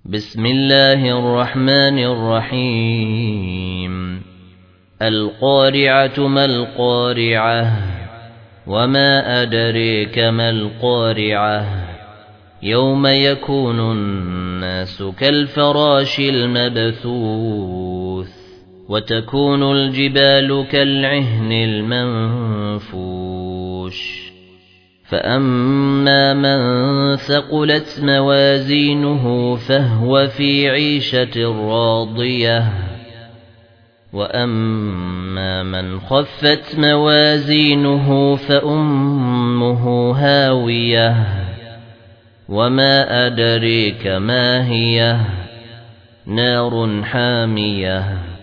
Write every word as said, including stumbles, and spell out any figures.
بسم الله الرحمن الرحيم القارعة ما القارعة وما أدريك ما القارعة يوم يكون الناس كالفراش المبثوث وتكون الجبال كالعهن المنفوش فأما من ثقلت موازينه فهو في عيشة راضية وأما من خفت موازينه فأمه هاوية وما أدريك ما هي نار حامية